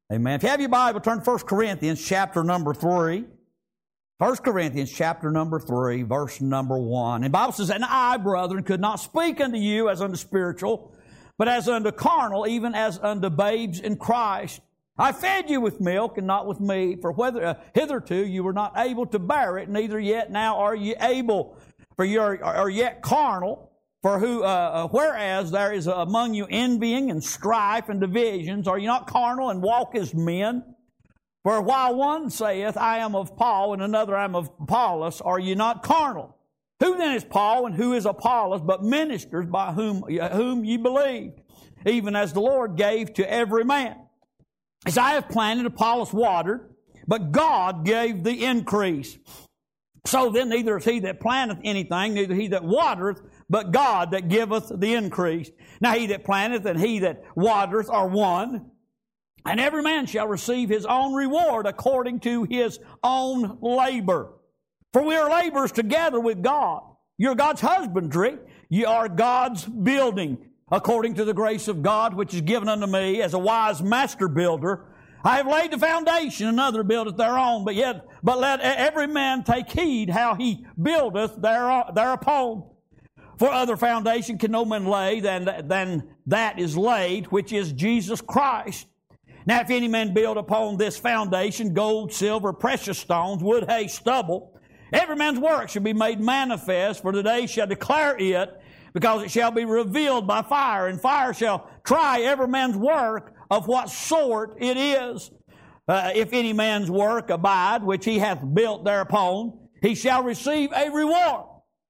Amen. If you have your Bible, turn to 1 Corinthians chapter number 3. 1 Corinthians chapter number 3, verse number 1. And the Bible says, "And I, brethren, could not speak unto you as unto spiritual, but as unto carnal, even as unto babes in Christ. I fed you with milk and not with meat, for whether hitherto you were not able to bear it, neither yet now are ye able, for you are yet carnal. For whereas there is among you envying and strife and divisions, are you not carnal and walk as men? For while one saith, I am of Paul, and another, I am of Apollos, are you not carnal? Who then is Paul, and who is Apollos, but ministers by whom ye believed, even as the Lord gave to every man? As I have planted, Apollos watered, but God gave the increase. So then neither is he that planteth anything, neither he that watereth, but God that giveth the increase. Now he that planteth and he that watereth are one, and every man shall receive his own reward according to his own labor. For we are laborers together with God. You're God's husbandry. You are God's building. According to the grace of God, which is given unto me as a wise master builder, I have laid the foundation, another buildeth their own. But let every man take heed how he buildeth thereupon. For other foundation can no man lay than that is laid, which is Jesus Christ. Now if any man build upon this foundation gold, silver, precious stones, wood, hay, stubble, every man's work shall be made manifest, for the day shall declare it, because it shall be revealed by fire, and fire shall try every man's work of what sort it is. If any man's work abide, which he hath built thereupon, he shall receive a reward.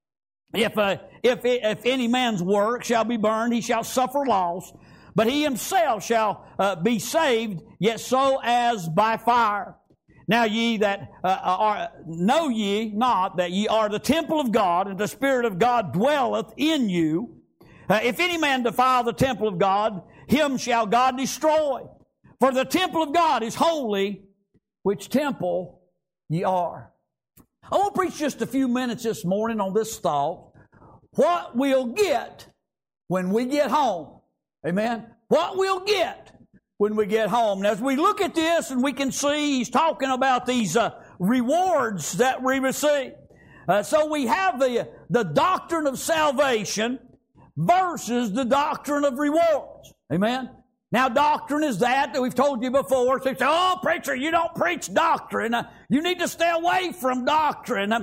If any man's work shall be burned, he shall suffer loss, but he himself shall be saved, yet so as by fire. Now ye that know ye not that ye are the temple of God, and the Spirit of God dwelleth in you? If any man defile the temple of God, him shall God destroy. For the temple of God is holy, which temple ye are." I want to preach just a few minutes this morning on this thought. What we'll get when we get home. Amen? What we'll get when we get home. Now, as we look at this and we can see he's talking about these rewards that we receive. So we have the doctrine of salvation versus the doctrine of rewards. Amen? Now, doctrine is that we've told you before. So you say, "Oh, preacher, you don't preach doctrine. You need to stay away from doctrine."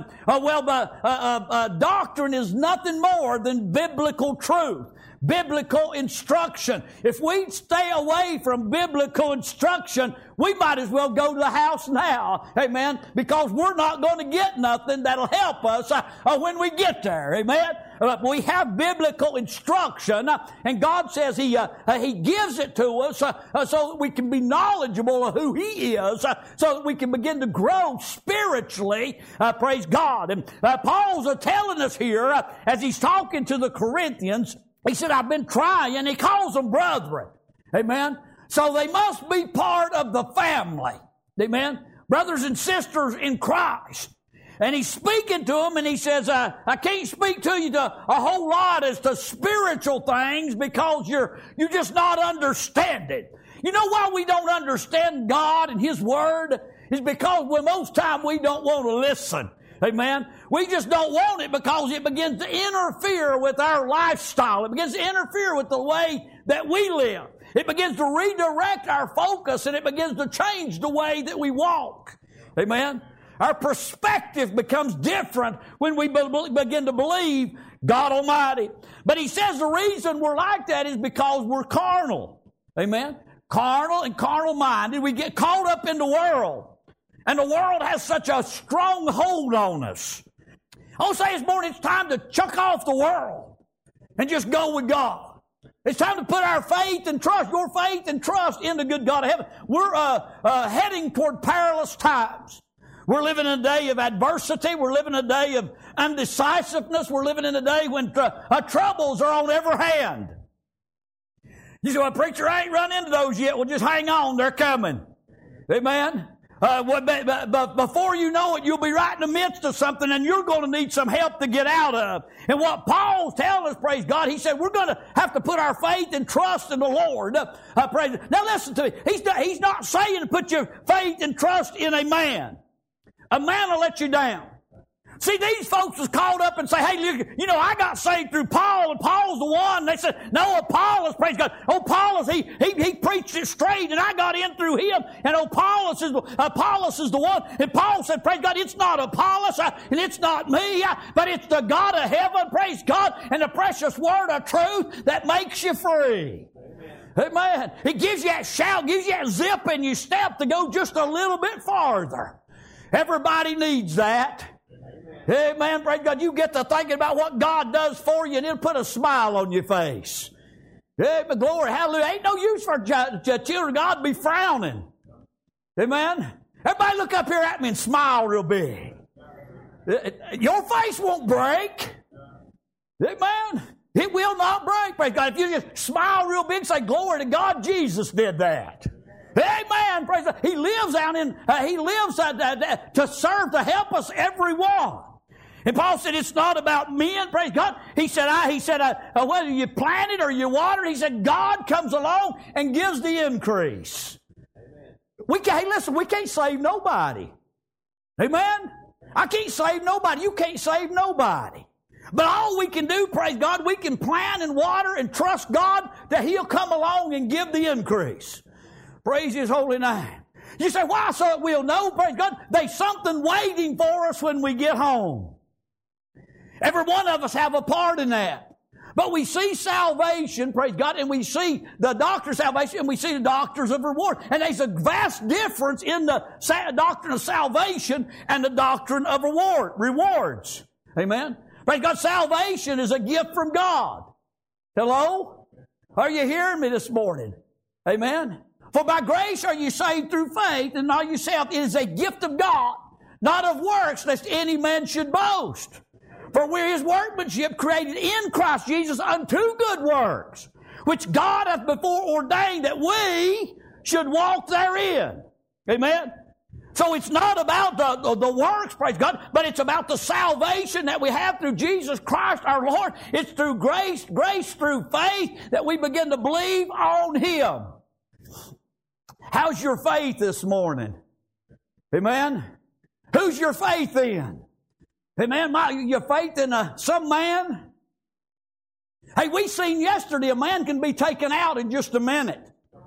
Doctrine is nothing more than biblical truth. Biblical instruction. If we stay away from biblical instruction, we might as well go to the house now. Amen? Because we're not going to get nothing that'll help us when we get there. Amen? We have biblical instruction, and God says He gives it to us so that we can be knowledgeable of who He is, so that we can begin to grow spiritually. Praise God. And Paul's telling us here, as he's talking to the Corinthians, he said, "I've been trying," and he calls them brethren. Amen? So they must be part of the family. Amen? Brothers and sisters in Christ. And he's speaking to them, and he says, I can't speak to you to a whole lot as to spiritual things because you're just not understanding. You know why we don't understand God and His Word? Is because most time we don't want to listen. Amen? We just don't want it because it begins to interfere with our lifestyle. It begins to interfere with the way that we live. It begins to redirect our focus, and it begins to change the way that we walk. Amen? Our perspective becomes different when we begin to believe God Almighty. But he says the reason we're like that is because we're carnal. Amen? Carnal and carnal-minded. We get caught up in the world. And the world has such a strong hold on us. I'll say this morning, it's time to chuck off the world and just go with God. It's time to put our faith and trust, your faith and trust in the good God of heaven. We're heading toward perilous times. We're living in a day of adversity. We're living in a day of undecisiveness. We're living in a day when troubles are on every hand. You say, "Well, preacher, I ain't run into those yet." Well, just hang on. They're coming. Amen? But before you know it, you'll be right in the midst of something and you're going to need some help to get out of. And what Paul's telling us, praise God, he said we're going to have to put our faith and trust in the Lord. Now listen to me. He's not saying to put your faith and trust in a man. A man will let you down. See, these folks was called up and say, hey, you know, I got saved through Paul, and Paul's the one. And they said, no, Apollos, praise God. Apollos, he preached it straight, and I got in through him. And Apollos is the one. And Paul said, praise God, it's not Apollos, and it's not me, but it's the God of heaven, praise God, and the precious word of truth that makes you free. Amen. It gives you that shout, gives you that zip in your step to go just a little bit farther. Everybody needs that. Amen. Praise God. You get to thinking about what God does for you and it'll put a smile on your face. Amen. Glory. Hallelujah. Ain't no use for children of God to be frowning. Amen. Everybody look up here at me and smile real big. Your face won't break. Amen. It will not break. Praise God. If you just smile real big, say, glory to God, Jesus did that. Amen. Praise God. He lives to serve, to help us everyone. And Paul said it's not about men, praise God. He said, whether you plant it or you water it, he said, God comes along and gives the increase. Amen. We can't save nobody. Amen. I can't save nobody. You can't save nobody. But all we can do, praise God, we can plant and water and trust God that He'll come along and give the increase. Praise His holy name. You say, why? So that we'll know, praise God, there's something waiting for us when we get home. Every one of us have a part in that. But we see salvation, praise God, and we see the doctrine of salvation, and we see the doctrines of reward. And there's a vast difference in the doctrine of salvation and the doctrine of rewards. Amen? Praise God, salvation is a gift from God. Hello? Are you hearing me this morning? Amen? For by grace are you saved through faith, and not yourself. It is a gift of God, not of works, lest any man should boast. For we're His workmanship, created in Christ Jesus unto good works, which God hath before ordained that we should walk therein. Amen? So it's not about the works, praise God, but it's about the salvation that we have through Jesus Christ our Lord. It's through grace through faith that we begin to believe on Him. How's your faith this morning? Amen? Who's your faith in? Amen? Your faith in some man? Hey, we seen yesterday a man can be taken out in just a minute.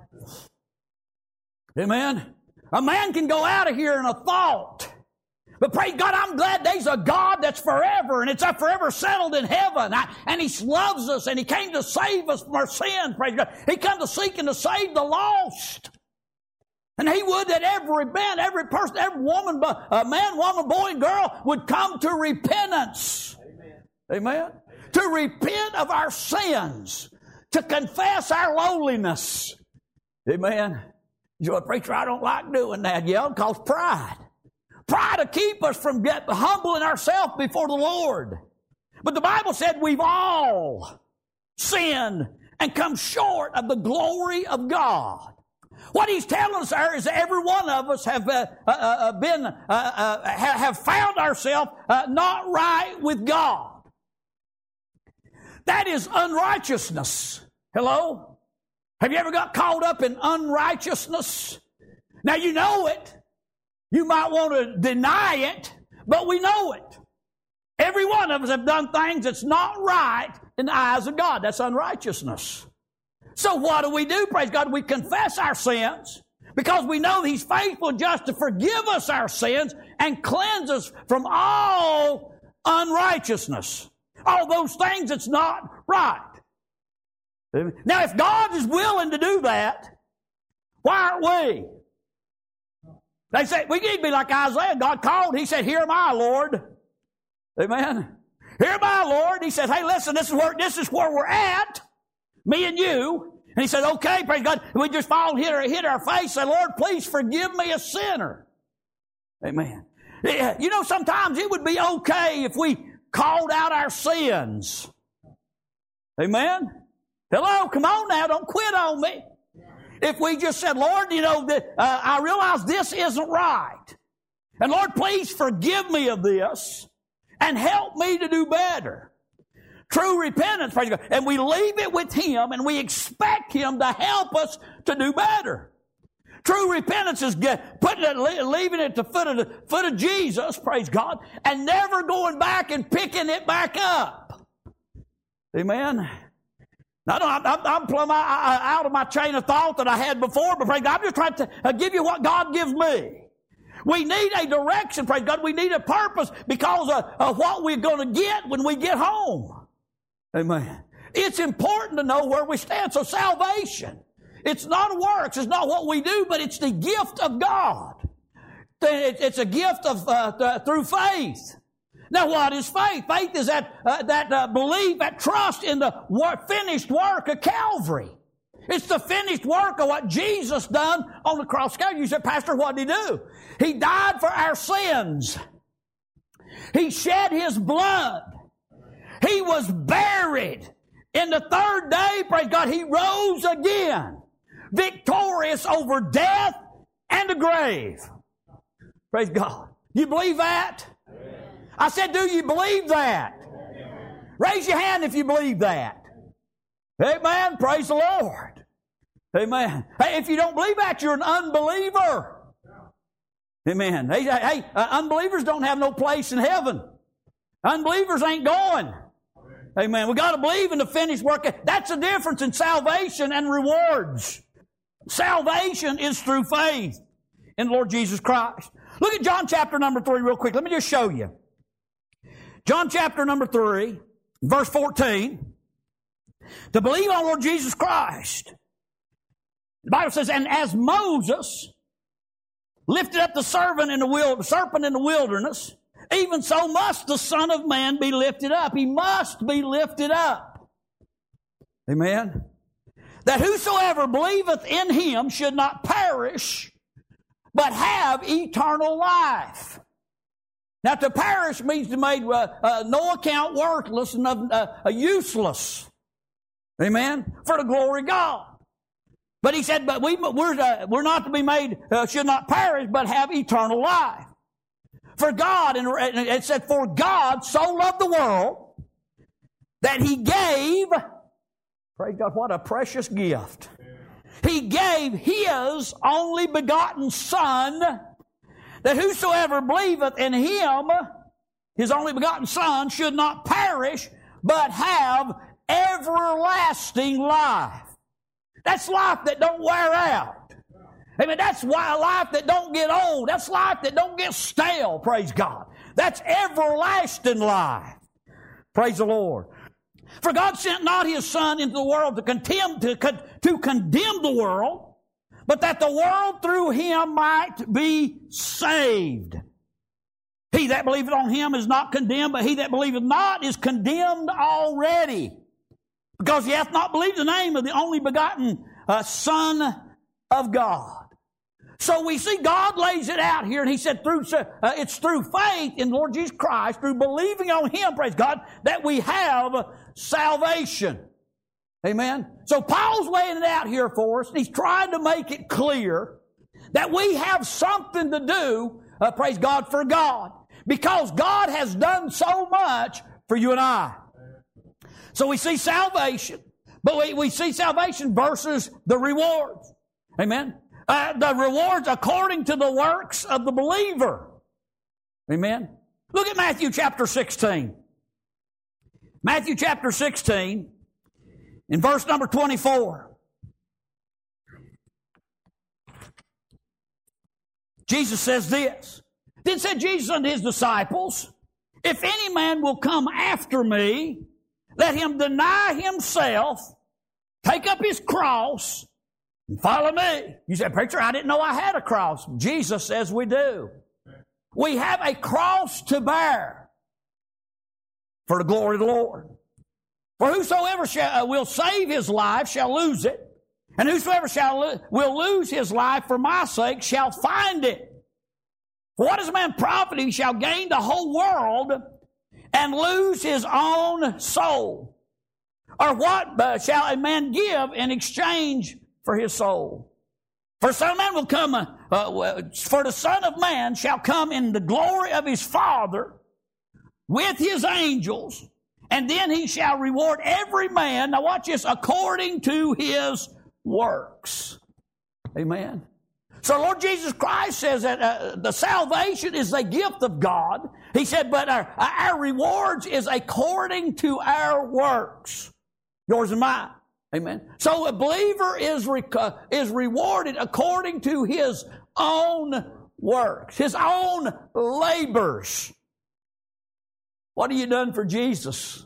Amen? A man can go out of here in a thought. But praise God, I'm glad there's a God that's forever, and it's forever settled in heaven. And He loves us, and He came to save us from our sin. Praise God. He came to seek and to save the lost. And He would that every man, every person, every woman, man, woman, boy, and girl would come to repentance. Amen. Amen. To repent of our sins. To confess our lowliness. Amen. You say, preacher, I don't like doing that. Yeah, because pride. Pride to keep us from humbling ourselves before the Lord. But the Bible said we've all sinned and come short of the glory of God. What He's telling us there is that every one of us have found ourselves not right with God. That is unrighteousness. Hello? Have you ever got caught up in unrighteousness? Now you know it. You might want to deny it, but we know it. Every one of us have done things that's not right in the eyes of God. That's unrighteousness. So what do? Praise God. We confess our sins because we know He's faithful and just to forgive us our sins and cleanse us from all unrighteousness. All those things that's not right. Now, if God is willing to do that, why aren't we? They say, we need to be like Isaiah. God called. He said, here am I, Lord. Amen. Here am I, Lord. He said, hey, listen, this is where we're at. Me and you. And He said, okay, praise God. We just fall and hit our face. Say, Lord, please forgive me, a sinner. Amen. You know, sometimes it would be okay if we called out our sins. Amen. Hello, come on now. Don't quit on me. if we just said, Lord, I realize this isn't right. And Lord, please forgive me of this and help me to do better. True repentance, praise God. And we leave it with Him and we expect Him to help us to do better. True repentance is leaving it at the foot of Jesus, praise God, and never going back and picking it back up. Amen. Now, I'm plumb out of my chain of thought that I had before, but praise God, I'm just trying to give you what God gives me. We need a direction, praise God. We need a purpose because of what we're going to get when we get home. Amen. It's important to know where we stand. So salvation, it's not works, it's not what we do, but it's the gift of God. It's a gift of through faith. Now, what is faith? Faith is that belief, that trust in the finished work of Calvary. It's the finished work of what Jesus done on the cross. You said, Pastor, what did He do? He died for our sins. He shed His blood. He was buried. In the third day, praise God, He rose again, victorious over death and the grave. Praise God. You believe that? I said, do you believe that? Raise your hand if you believe that. Amen. Praise the Lord. Amen. Hey, if you don't believe that, you're an unbeliever. Amen. Hey, unbelievers don't have no place in heaven. Unbelievers ain't going. Amen. We got to believe in the finished work. That's the difference in salvation and rewards. Salvation is through faith in the Lord Jesus Christ. Look at John chapter number 3 real quick. Let me just show you. John chapter number 3, verse 14. To believe on Lord Jesus Christ. The Bible says, and as Moses lifted up the serpent in the wilderness, even so must the Son of Man be lifted up. He must be lifted up. Amen. That whosoever believeth in Him should not perish, but have eternal life. Now, to perish means to make no account, worthless, and useless. Amen. For the glory of God. But He said, but we're not to be made, should not perish, but have eternal life. For God, and it said, for God so loved the world that He gave, praise God, what a precious gift. He gave His only begotten Son, that whosoever believeth in Him, His only begotten Son, should not perish, but have everlasting life. That's life that don't wear out. Amen. That's why life that don't get old. That's life that don't get stale, praise God. That's everlasting life. Praise the Lord. For God sent not His Son into the world to condemn the world, but that the world through Him might be saved. He that believeth on Him is not condemned, but he that believeth not is condemned already, because he hath not believed the name of the only begotten Son of God. So we see God lays it out here, and He said it's through faith in Lord Jesus Christ, through believing on Him, praise God, that we have salvation. Amen. So Paul's laying it out here for us, and he's trying to make it clear that we have something to do, praise God, for God, because God has done so much for you and I. So we see salvation, but we see salvation versus the rewards. Amen. The rewards according to the works of the believer. Amen. Look at Matthew chapter 16. Matthew chapter 16, in verse number 24. Jesus says this. Then said Jesus unto His disciples, if any man will come after me, let him deny himself, take up his cross, and follow me. You say, preacher, I didn't know I had a cross. Jesus says we do. We have a cross to bear for the glory of the Lord. For whosoever will save his life shall lose it, and whosoever will lose his life for my sake shall find it. For what is a man profit if he shall gain the whole world and lose his own soul? Or what shall a man give in exchange for his soul? For the Son of Man will come, for the Son of Man shall come in the glory of his Father with his angels, and then he shall reward every man, now watch this, according to his works. Amen. So Lord Jesus Christ says that the salvation is a gift of God. He said, but our rewards is according to our works. Yours and mine. Amen. So a believer is rewarded according to his own works, his own labors. What have you done for Jesus?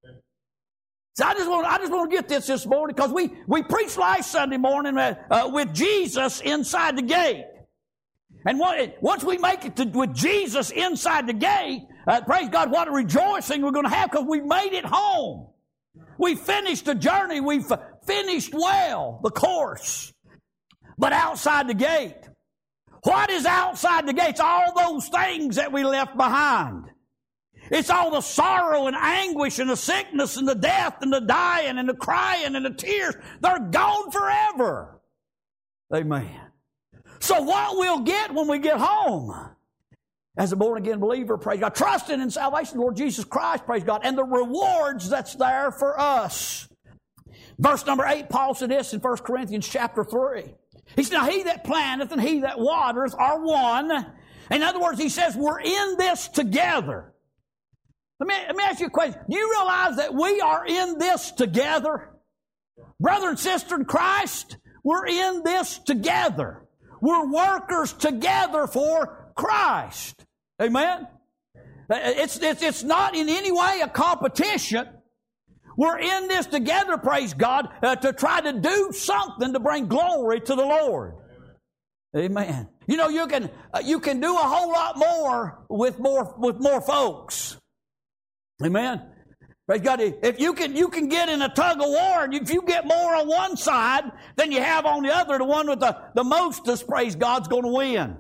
So I just want to get this morning, because we preached last Sunday morning with Jesus inside the gate. And once we make it with Jesus inside the gate, praise God, what a rejoicing we're going to have, because we made it home. We finished the journey. We've finished well the course. But outside the gate, what is outside the gate? It's all those things that we left behind. It's all the sorrow and anguish and the sickness and the death and the dying and the crying and the tears. They're gone forever. Amen. So what we'll get when we get home, as a born-again believer, praise God, trusting in salvation, Lord Jesus Christ, praise God, and the rewards that's there for us. Verse number 8, Paul said this in 1 Corinthians chapter 3. He said, now he that planteth and he that watereth are one. In other words, he says, we're in this together. Let me ask you a question. Do you realize that we are in this together? Brother and sister in Christ, we're in this together. We're workers together for Christ. Amen? It's not in any way a competition. We're in this together, praise God, to try to do something to bring glory to the Lord. Amen. You know, you can do a whole lot more with more folks. Amen. Praise God. If you can get in a tug of war, and if you get more on one side than you have on the other, the one with the mostest, praise God's going to win.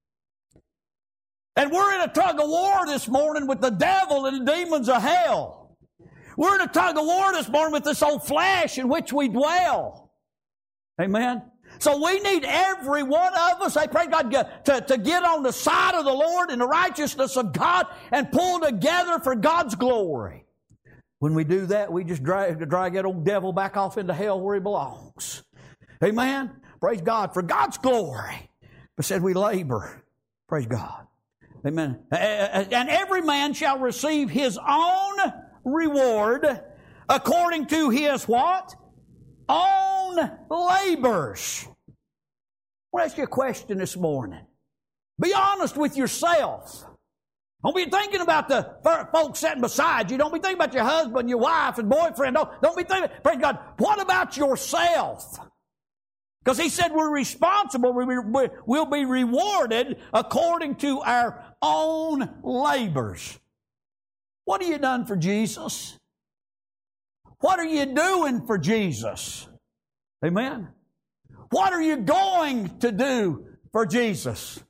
And we're in a tug of war this morning with the devil and the demons of hell. We're in a tug of war this morning with this old flesh in which we dwell. Amen. So we need every one of us, I pray God, to get on the side of the Lord in the righteousness of God and pull together for God's glory. When we do that, we just drag that old devil back off into hell where he belongs. Amen. Praise God for God's glory. But said we labor. Praise God. Amen. And every man shall receive his own reward according to his what? Own labors. I want to ask you a question this morning. Be honest with yourself. Don't be thinking about the folks sitting beside you. Don't be thinking about your husband, your wife, and boyfriend. Don't be thinking, praise God, what about yourself? Because he said we're responsible. We'll be rewarded according to our own labors. What have you done for Jesus? What are you doing for Jesus? Amen. What are you going to do for Jesus?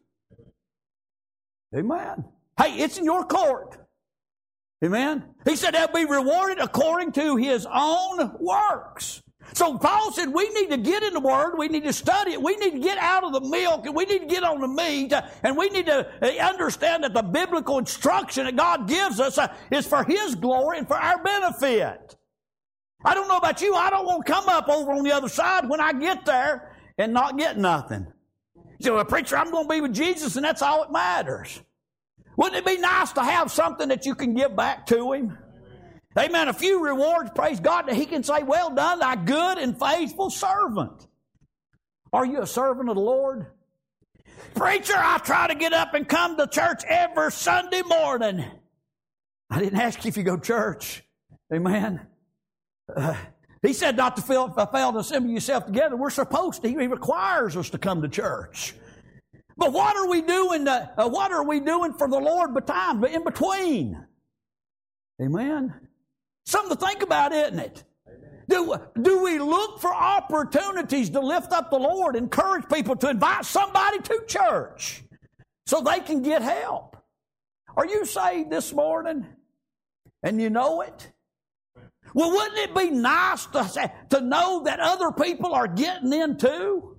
Amen. Hey, it's in your court. Amen. He said they'll be rewarded according to his own works. So Paul said we need to get in the Word, we need to study it, we need to get out of the milk, and we need to get on the meat, and we need to understand that the biblical instruction that God gives us is for his glory and for our benefit. I don't know about you, I don't want to come up over on the other side when I get there and not get nothing. So, well, preacher, I'm going to be with Jesus, and that's all that matters. Wouldn't it be nice to have something that you can give back to him? Amen. A few rewards, praise God, that he can say, well done, thy good and faithful servant. Are you a servant of the Lord? Preacher, I try to get up and come to church every Sunday morning. I didn't ask you if you go to church. Amen. He said not to fail to assemble yourself together. We're supposed to. He requires us to come to church. But what are we doing? What are we doing for the Lord in between? Amen. Something to think about, isn't it? Do we look for opportunities to lift up the Lord, encourage people to invite somebody to church so they can get help? Are you saved this morning and you know it? Well, wouldn't it be nice to know that other people are getting in too?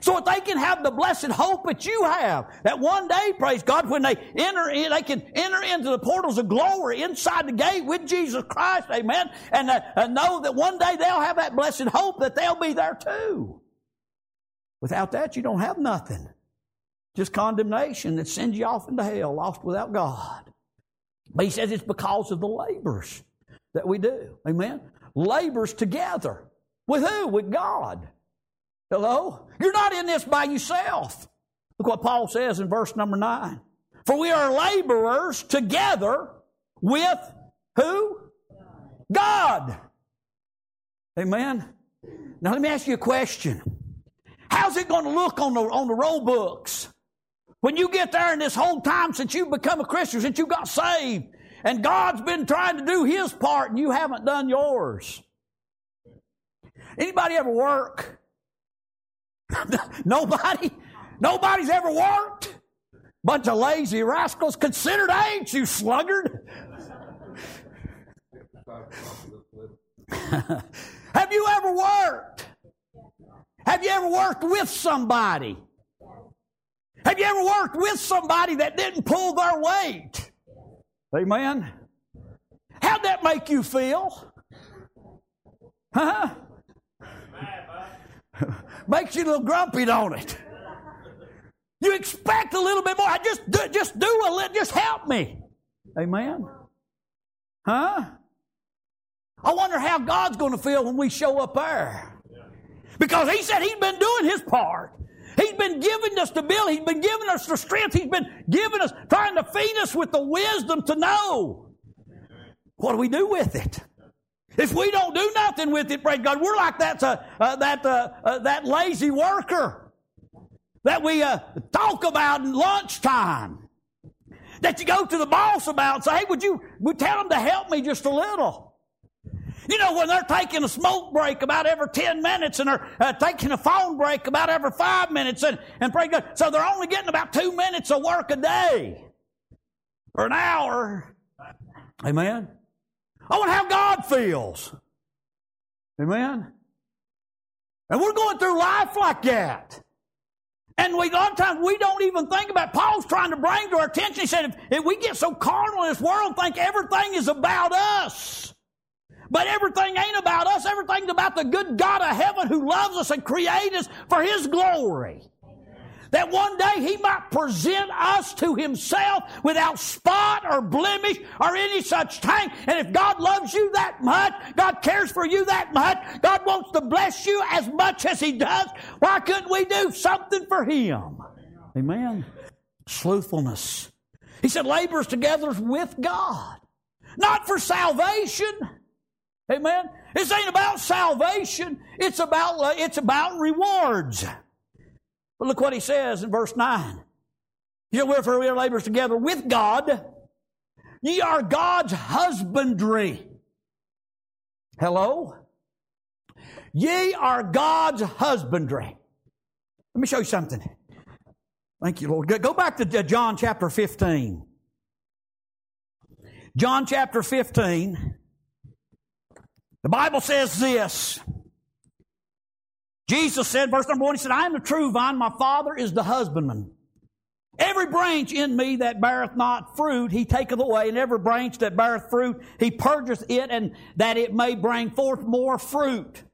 So that they can have the blessed hope that you have. That one day, praise God, when they enter in, they can enter into the portals of glory inside the gate with Jesus Christ, amen, and know that one day they'll have that blessed hope that they'll be there too. Without that, you don't have nothing. Just condemnation that sends you off into hell, lost without God. But he says it's because of the labors that we do. Amen? Labors together. With who? With God. Hello? You're not in this by yourself. Look what Paul says in verse number 9. For we are laborers together with who? God. Amen? Now let me ask you a question. How's it going to look on the roll books? When you get there in this whole time since you've become a Christian, since you got saved, and God's been trying to do His part and you haven't done yours. Anybody ever work? Nobody? Nobody's ever worked? Bunch of lazy rascals. Considered age, you sluggard. Have you ever worked? Have you ever worked with somebody? Have you ever worked with somebody that didn't pull their weight? Amen. How'd that make you feel? Huh? Makes you a little grumpy, don't it? You expect a little bit more. Just do a little. Just help me. Amen. Huh? I wonder how God's going to feel when we show up there. Because He said He's been doing His part. He's been giving us the ability. He's been giving us the strength. He's been giving us, trying to feed us with the wisdom to know. What do we do with it? If we don't do nothing with it, praise God, we're like that lazy worker that we talk about in lunchtime. That you go to the boss about and say, hey, would you tell them to help me just a little? You know, when they're taking a smoke break about every 10 minutes and they're taking a phone break about every 5 minutes and praise God, so they're only getting about 2 minutes of work a day or an hour. Amen. I wonder how God feels. Amen. And we're going through life like that. And a lot of times we don't even think about it. Paul's trying to bring to our attention, he said, if we get so carnal in this world, think everything is about us. But everything ain't about us. Everything's about the good God of heaven who loves us and created us for His glory. That one day He might present us to Himself without spot or blemish or any such thing. And if God loves you that much, God cares for you that much, God wants to bless you as much as He does, why couldn't we do something for Him? Amen. Slothfulness. He said laborers together with God. Not for salvation. Amen. This ain't about salvation. It's about rewards. But look what he says in verse 9. He said, wherefore we are laborers together with God. Ye are God's husbandry. Hello? Ye are God's husbandry. Let me show you something. Thank you, Lord. Go back to John chapter 15. John chapter 15. The Bible says this. Jesus said, verse number 1, He said, I am the true vine, my Father is the husbandman. Every branch in me that beareth not fruit, He taketh away, and every branch that beareth fruit, He purgeth it, and that it may bring forth more fruit.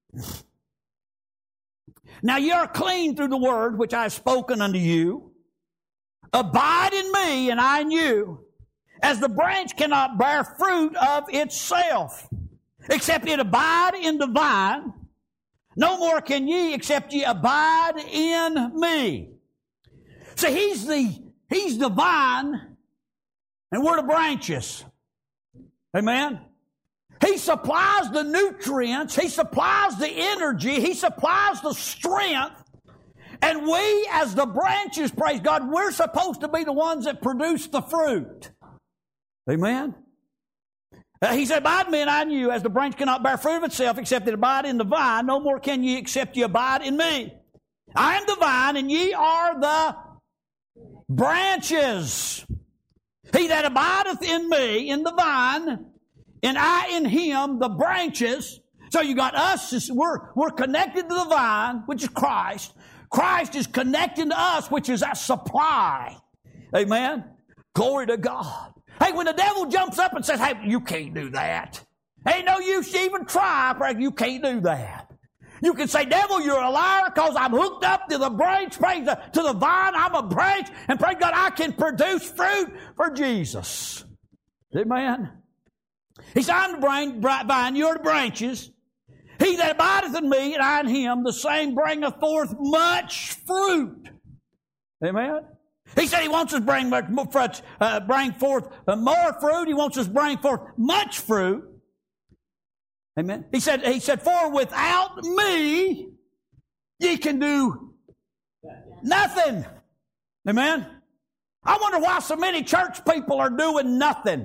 Now ye are clean through the word which I have spoken unto you. Abide in me, and I in you, as the branch cannot bear fruit of itself, except it abide in the vine. No more can ye, except ye abide in me. So He's the vine, and we're the branches. Amen? He supplies the nutrients, He supplies the energy, He supplies the strength, and we as the branches, praise God, we're supposed to be the ones that produce the fruit. Amen? He said, abide in me and I in you, as the branch cannot bear fruit of itself, except it abide in the vine. No more can ye, except ye abide in me. I am the vine, and ye are the branches. He that abideth in me, in the vine, and I in him, the branches. So you got us, we're connected to the vine, which is Christ. Christ is connecting to us, which is that supply. Amen? Glory to God. Hey, when the devil jumps up and says, hey, you can't do that. Ain't no use to even try. You can't do that. You can say, devil, you're a liar because I'm hooked up to the branch, praise to the vine. I'm a branch, and praise God, I can produce fruit for Jesus. Amen? He said, I'm the vine, you're the branches. He that abideth in me, and I in him, the same bringeth forth much fruit. Amen? He said he wants us to bring forth more fruit. He wants us to bring forth much fruit. Amen. He said, for without me, ye can do nothing. Amen. I wonder why so many church people are doing nothing.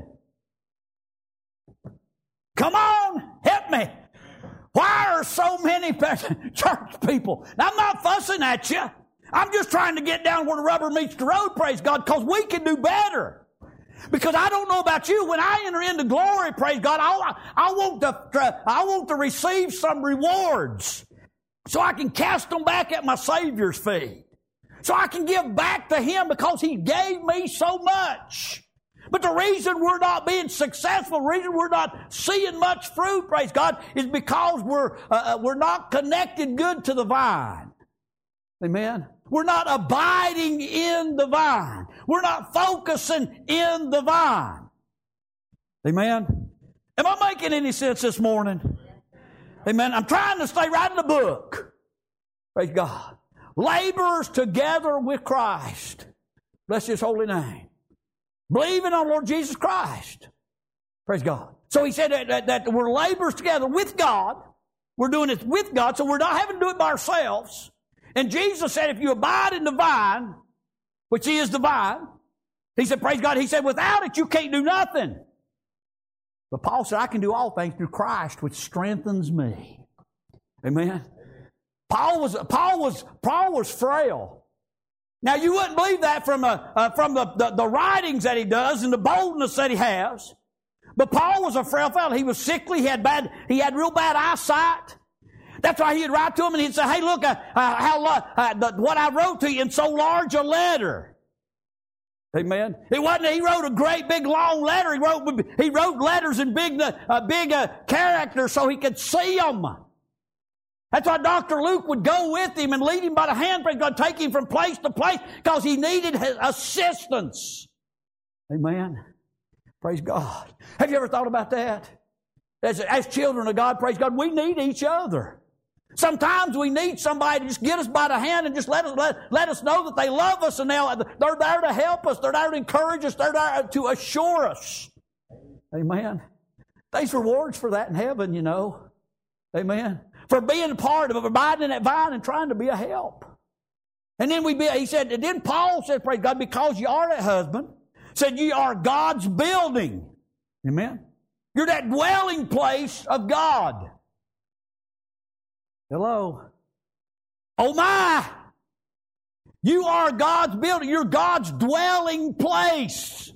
Come on, help me. Why are so many church people? Now, I'm not fussing at you. I'm just trying to get down where the rubber meets the road, praise God, because we can do better. Because I don't know about you, when I enter into glory, praise God, I want to receive some rewards so I can cast them back at my Savior's feet. So I can give back to Him because He gave me so much. But the reason we're not being successful, the reason we're not seeing much fruit, praise God, is because we're not connected good to the vine. Amen? We're not abiding in the vine. We're not focusing in the vine. Amen? Am I making any sense this morning? Amen? I'm trying to stay right in the book. Praise God. Laborers together with Christ. Bless His holy name. Believing on Lord Jesus Christ. Praise God. So he said that we're laborers together with God. We're doing it with God, so we're not having to do it by ourselves. And Jesus said, if you abide in the vine, which He is the vine, He said, praise God, He said, without it you can't do nothing. But Paul said, I can do all things through Christ, which strengthens me. Amen. Paul was frail. Now you wouldn't believe that from the writings that he does and the boldness that he has. But Paul was a frail fellow. He was sickly. He had real bad eyesight. That's why he'd write to him and he'd say, hey, look, what I wrote to you in so large a letter. Amen. It wasn't, he wrote a great big long letter. He wrote letters in big characters so he could see them. That's why Dr. Luke would go with him and lead him by the hand. Praise God, take him from place to place because he needed his assistance. Amen. Praise God. Have you ever thought about that? As children of God, praise God, we need each other. Sometimes we need somebody to just get us by the hand and just let us know that they love us and they're there to help us. They're there to encourage us. They're there to assure us. Amen. There's rewards for that in heaven, you know. Amen. For being part of abiding in that vine and trying to be a help. And then then Paul said, praise God, because you are that husband, said you are God's building. Amen. You're that dwelling place of God. Hello. Oh my. You are God's building. You're God's dwelling place.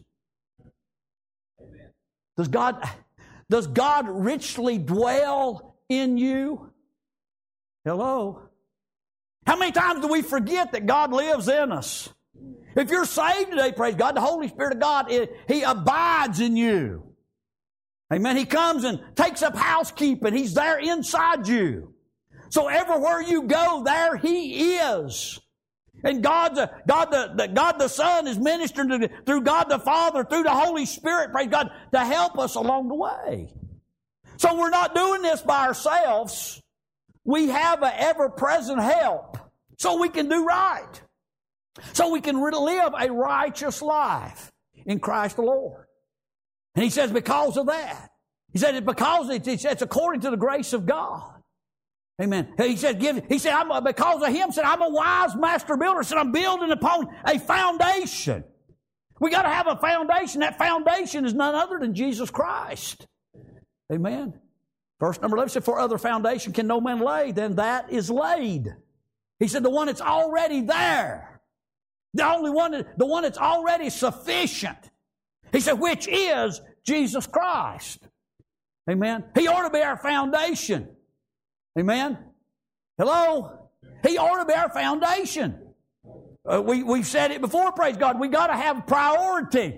Amen. Does God richly dwell in you? Hello. How many times do we forget that God lives in us? If you're saved today, praise God, the Holy Spirit of God, He abides in you. Amen. He comes and takes up housekeeping. He's there inside you. So everywhere you go, there He is. And God the Son is ministering through God the Father, through the Holy Spirit, praise God, to help us along the way. So we're not doing this by ourselves. We have an ever-present help so we can do right. So we can live a righteous life in Christ the Lord. And he says because of that. He said it's according to the grace of God. Amen. He said because of Him, I'm a wise master builder. Said I'm building upon a foundation. We got to have a foundation. That foundation is none other than Jesus Christ. Amen. Verse number 11 said, for other foundation can no man lay, then that is laid. He said the one that's already there. The one that's already sufficient. He said, which is Jesus Christ. Amen. He ought to be our foundation. Amen. Hello? He ought to be our foundation. We've said it before, praise God. We got to have priority.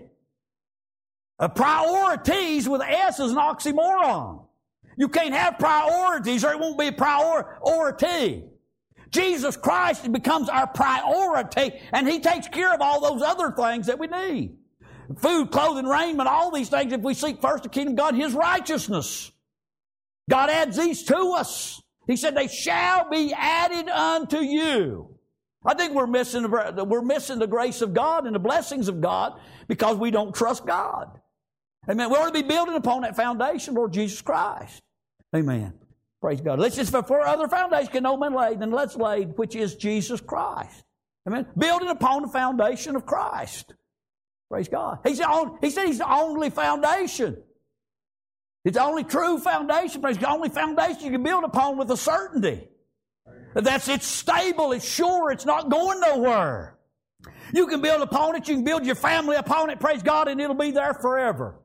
Priorities with S is an oxymoron. You can't have priorities or it won't be a priority. Jesus Christ becomes our priority, and He takes care of all those other things that we need. Food, clothing, raiment, all these things, if we seek first the kingdom of God and His righteousness. God adds these to us. He said, they shall be added unto you. I think we're missing the grace of God and the blessings of God because we don't trust God. Amen. We ought to be building upon that foundation, Lord Jesus Christ. Amen. Praise God. Let's just, for other foundation can no man lay than let's lay, which is Jesus Christ. Amen. Building upon the foundation of Christ. Praise God. He said He's the only foundation. It's the only true foundation. Praise God. The only foundation you can build upon with a certainty. It's stable, it's sure, it's not going nowhere. You can build upon it, you can build your family upon it, praise God, and it'll be there forever.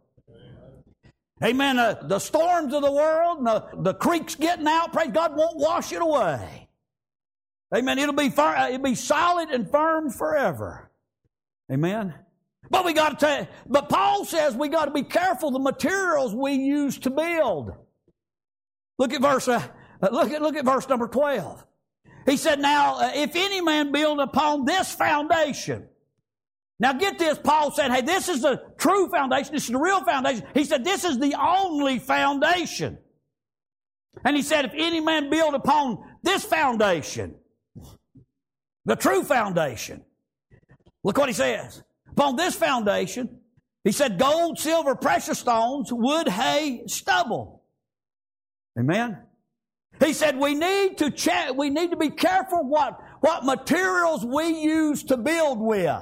Amen. The storms of the world, the creeks getting out, praise God, won't wash it away. Amen. It'll be solid and firm forever. Amen. But Paul says we got to be careful the materials we use to build. Look at verse number 12. He said, now, if any man build upon this foundation. Now get this, Paul said, hey, this is the true foundation. This is the real foundation. He said, this is the only foundation. And he said, if any man build upon this foundation, the true foundation. Look what he says. Upon this foundation, he said, gold, silver, precious stones, wood, hay, stubble. Amen. He said we need to be careful what materials we use to build with.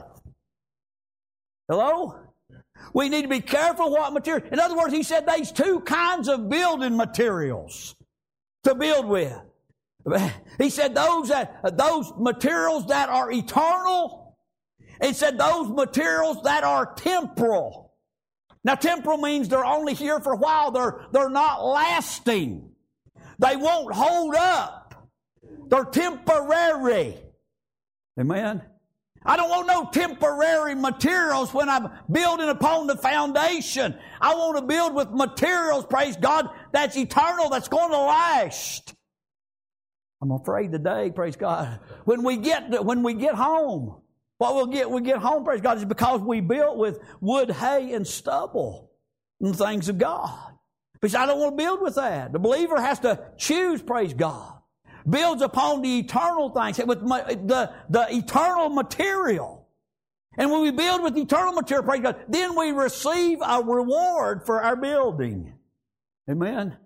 Hello? We need to be careful what material. In other words, he said there's two kinds of building materials to build with. He said those materials that are eternal. He said those materials that are temporal. Now temporal means they're only here for a while. They're not lasting. They won't hold up. They're temporary. Amen. I don't want no temporary materials when I'm building upon the foundation. I want to build with materials, praise God, that's eternal, that's going to last. I'm afraid today, praise God, when we get home, what we get home, praise God, is because we built with wood, hay, and stubble and the things of God. Because I don't want to build with that. The believer has to choose, praise God. Builds upon the eternal things, with the eternal material. And when we build with eternal material, praise God, then we receive a reward for our building. Amen.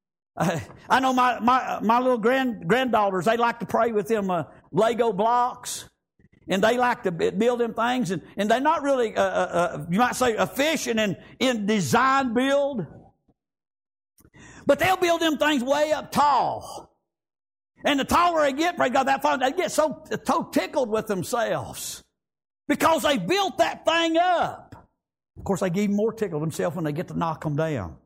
I know my little granddaughters, they like to play with them Lego blocks. And they like to build them things. And they're not really, you might say, efficient in design build. But they'll build them things way up tall. And the taller they get, praise God, they get so tickled with themselves. Because they built that thing up. Of course, they get even more tickled themselves when they get to knock them down.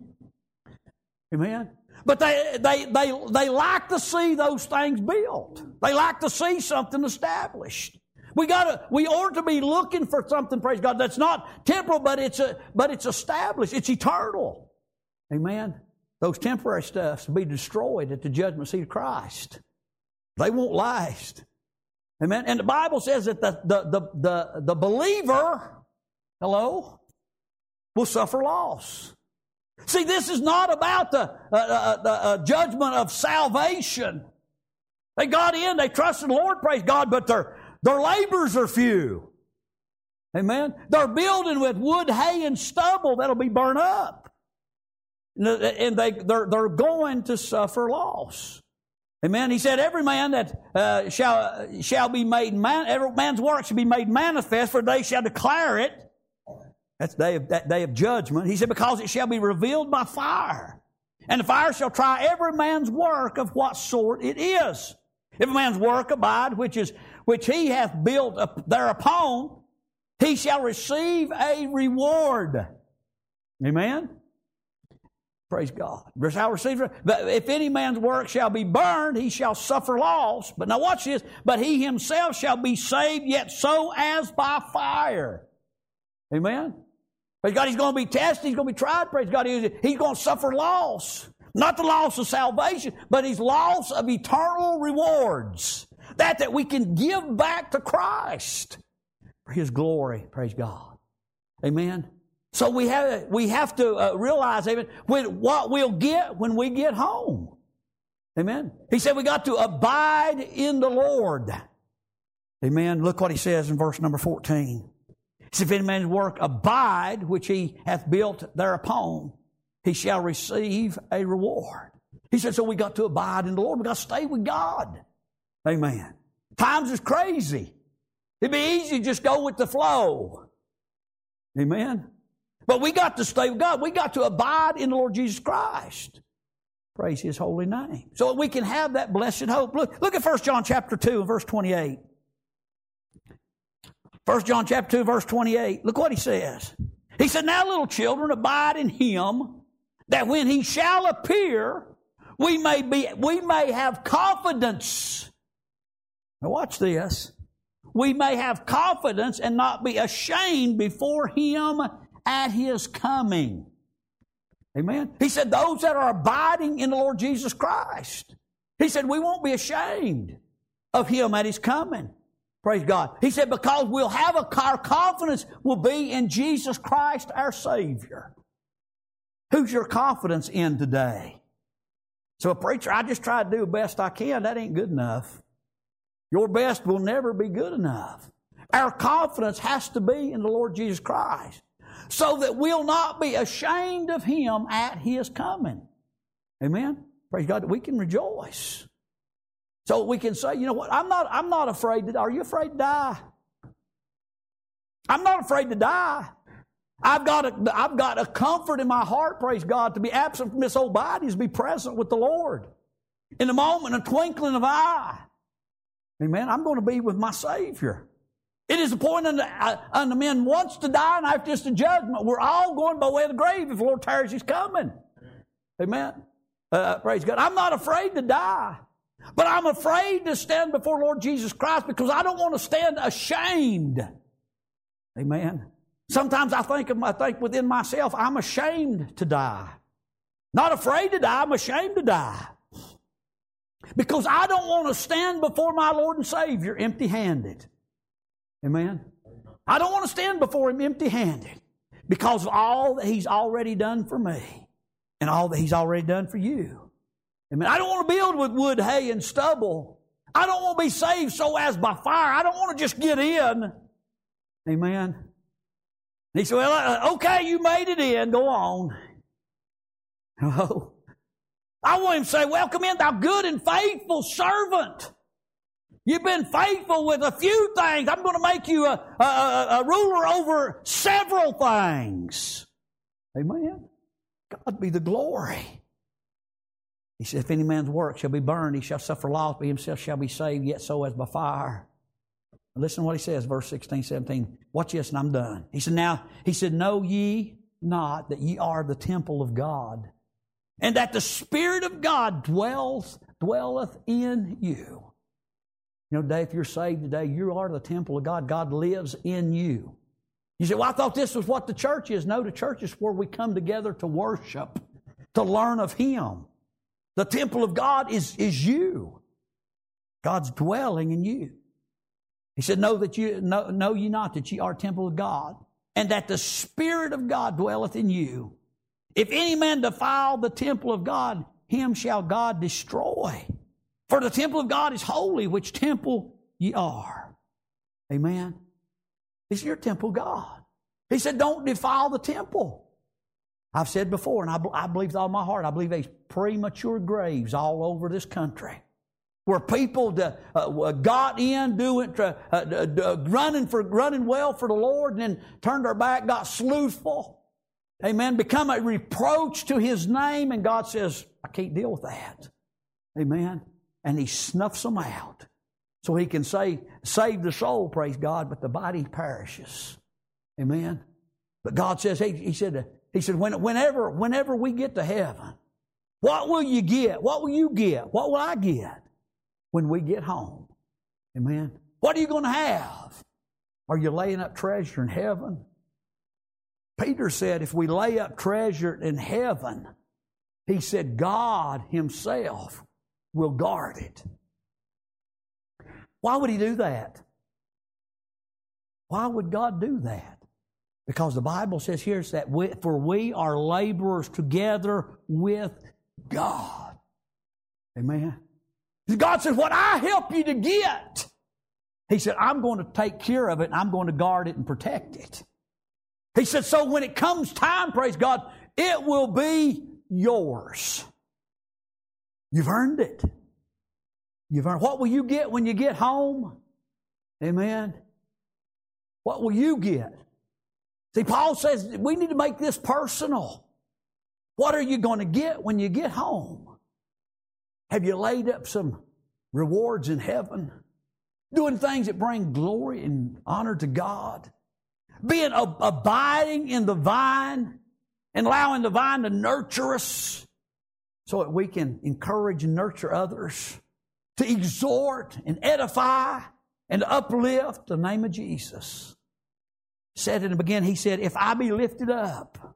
Amen? But they like to see those things built. They like to see something established. We ought to be looking for something, praise God, that's not temporal, but it's established. It's eternal. Amen? Those temporary stuffs will be destroyed at the judgment seat of Christ. They won't last. Amen? And the Bible says that the believer, hello, will suffer loss. See, this is not about the judgment of salvation. They got in, they trusted the Lord, praise God, but their labors are few. Amen? They're building with wood, hay, and stubble that'll be burned up. And they're going to suffer loss. Amen. He said, every man that shall be made every man's work shall be made manifest, for they shall declare it. That's that day of judgment. He said, because it shall be revealed by fire. And the fire shall try every man's work of what sort it is. If a man's work abide, which he hath built thereupon, he shall receive a reward. Amen. Praise God. But if any man's work shall be burned, he shall suffer loss. But now watch this. But he himself shall be saved, yet so as by fire. Amen. Praise God. He's going to be tested. He's going to be tried. Praise God. He's going to suffer loss. Not the loss of salvation, but his loss of eternal rewards. That we can give back to Christ for His glory. Praise God. Amen. So we have to realize, amen, what we'll get when we get home. Amen. He said we got to abide in the Lord. Amen. Look what he says in verse number 14. He said, if any man's work abide, which he hath built thereupon, he shall receive a reward. He said, so we got to abide in the Lord. We got to stay with God. Amen. Times is crazy. It'd be easy to just go with the flow. Amen. But we got to stay with God. We got to abide in the Lord Jesus Christ. Praise His holy name. So that we can have that blessed hope. Look at 1 John chapter 2 and verse 28. 1 John chapter 2 verse 28. Look what he says. He said, now little children, abide in Him, that when He shall appear, we may have confidence. Now watch this. We may have confidence and not be ashamed before Him at His coming. Amen. He said those that are abiding in the Lord Jesus Christ. He said we won't be ashamed of Him at His coming. Praise God. He said because we'll have our confidence will be in Jesus Christ our Savior. Who's your confidence in today? So, preacher, I just try to do the best I can. That ain't good enough. Your best will never be good enough. Our confidence has to be in the Lord Jesus Christ, so that we'll not be ashamed of Him at His coming. Amen? Praise God, that we can rejoice. So we can say, you know what, I'm not afraid to. Are you afraid to die? I'm not afraid to die. I've got a comfort in my heart, praise God, to be absent from this old body is to be present with the Lord. In a moment, a twinkling of an eye. Amen. I'm going to be with my Savior. It is appointed unto men once to die, and after this the judgment. We're all going by way of the grave if the Lord tarries, He's coming. Amen. Praise God. I'm not afraid to die, but I'm afraid to stand before Lord Jesus Christ because I don't want to stand ashamed. Amen. Sometimes I think within myself, I'm ashamed to die. Not afraid to die, I'm ashamed to die. Because I don't want to stand before my Lord and Savior empty-handed. Amen? I don't want to stand before Him empty-handed because of all that He's already done for me and all that He's already done for you. Amen? I don't want to build with wood, hay, and stubble. I don't want to be saved so as by fire. I don't want to just get in. Amen? And he said, well, okay, you made it in. Go on. Oh. I want Him to say, welcome in, thou good and faithful servant. You've been faithful with a few things. I'm going to make you a ruler over several things. Amen. God be the glory. He said, if any man's work shall be burned, he shall suffer loss, but himself shall be saved, yet so as by fire. Listen to what he says, verse 16, 17. Watch this, and I'm done. He said, know ye not that ye are the temple of God, and that the Spirit of God dwelleth in you. You know, today, if you're saved today, you are the temple of God. God lives in you. You say, well, I thought this was what the church is. No, the church is where we come together to worship, to learn of Him. The temple of God is you. God's dwelling in you. He said, know ye not that ye are temple of God, and that the Spirit of God dwelleth in you. If any man defile the temple of God, him shall God destroy. For the temple of God is holy, which temple ye are. Amen. This is your temple, God. He said, don't defile the temple. I've said before, and I believe with all my heart, I believe there's premature graves all over this country where people got in, running well for the Lord, and then turned their back, got slothful. Amen. Become a reproach to His name, and God says, I can't deal with that. Amen. And He snuffs them out so He can save the soul, praise God, but the body perishes. Amen. But God says, He said, He said, whenever we get to heaven, what will you get? What will you get? What will I get when we get home? Amen. What are you going to have? Are you laying up treasure in heaven? Peter said, if we lay up treasure in heaven, he said, God Himself will guard it. Why would He do that? Why would God do that? Because the Bible says here that for we are laborers together with God. Amen. God says, what I help you to get, He said, I'm going to take care of it and I'm going to guard it and protect it. He said, so when it comes time, praise God, it will be yours. You've earned it. You've earned. What will you get when you get home? Amen. What will you get? See, Paul says we need to make this personal. What are you going to get when you get home? Have you laid up some rewards in heaven? Doing things that bring glory and honor to God? Being abiding in the vine and allowing the vine to nurture us so that we can encourage and nurture others, to exhort and edify and uplift the name of Jesus. Said in the beginning, He said, if I be lifted up,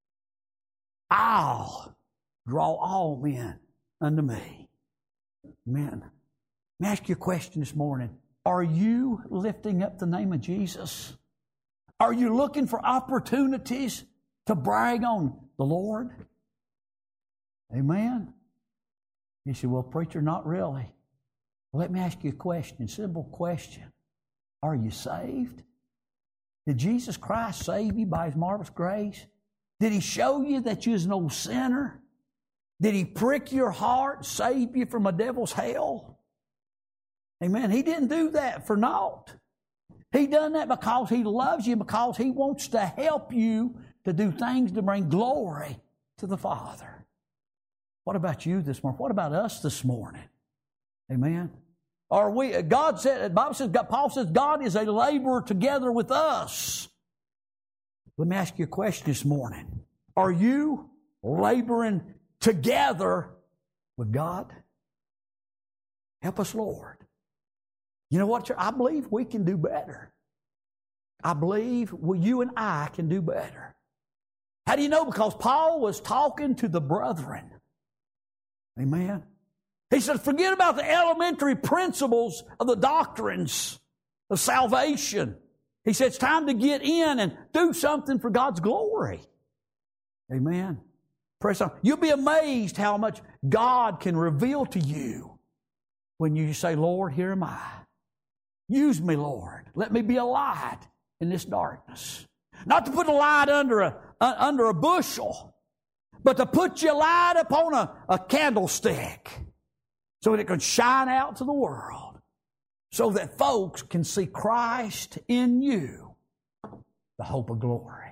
I'll draw all men unto me. Amen. Let me ask you a question this morning. Are you lifting up the name of Jesus? Are you looking for opportunities to brag on the Lord? Amen. You say, well, preacher, not really. Well, let me ask you a question, a simple question. Are you saved? Did Jesus Christ save you by His marvelous grace? Did He show you that you're an old sinner? Did He prick your heart, save you from a devil's hell? Amen. He didn't do that for naught. He done that because He loves you, because He wants to help you to do things to bring glory to the Father. What about you this morning? What about us this morning? Amen. Are we? God said, the Bible says, Paul says, God is a laborer together with us. Let me ask you a question this morning. Are you laboring together with God? Help us, Lord. You know what? I believe we can do better. I believe you and I can do better. How do you know? Because Paul was talking to the brethren. Amen. He said, forget about the elementary principles of the doctrines of salvation. He said, it's time to get in and do something for God's glory. Amen. Praise God. You'll be amazed how much God can reveal to you when you say, Lord, here am I. Use me, Lord. Let me be a light in this darkness. Not to put a light under a bushel, but to put your light upon a candlestick so that it can shine out to the world, so that folks can see Christ in you, the hope of glory.